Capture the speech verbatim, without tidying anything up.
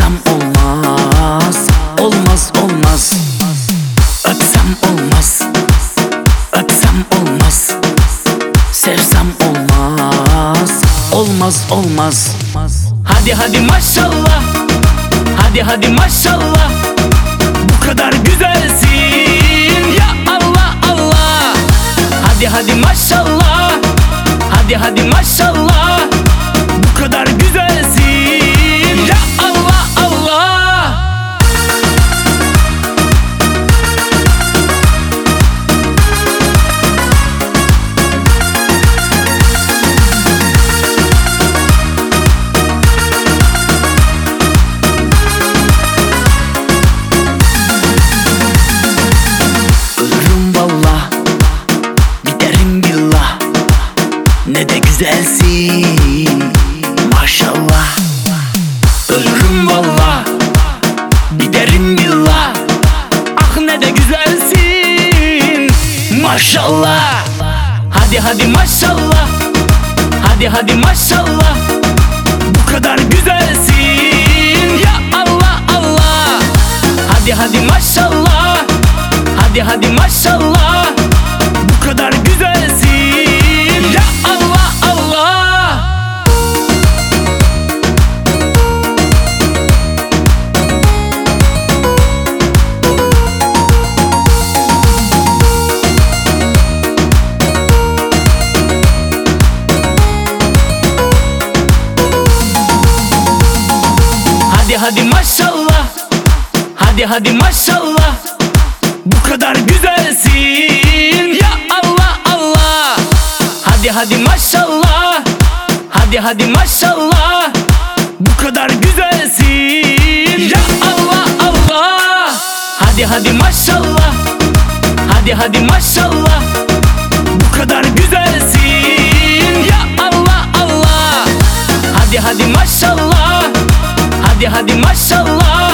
Sevsem olmaz, olmaz olmaz. Öpsem olmaz, öpsem olmaz. Sevsem olmaz, olmaz olmaz. Hadi hadi maşallah, hadi hadi maşallah. Bu kadar güzelsin ya Allah Allah. Hadi hadi maşallah, hadi hadi maşallah. Bu kadar güzelsin ya Allah Allah. Ölürüm vallah, giderim billah. Ne de güzelsin maşallah. Ölürüm vallah, giderim billah. Ah ne de güzelsin maşallah. Hadi hadi maşallah, hadi hadi maşallah. Bu kadar güzelsin ya Allah Allah. Hadi hadi maşallah, hadi hadi maşallah. Bu kadar güzelsin ya Allah Allah. Hadi hadi maşallah, hadi hadi maşallah. Bu kadar güzelsin ya Allah Allah. Hadi hadi maşallah, hadi hadi maşallah. Bu kadar güzelsin ya Allah Allah. Hadi hadi maşallah, hadi hadi maşallah. Bu kadar güzelsin ya Allah Allah. Hadi hadi maşallah, hadi hadi maşallah.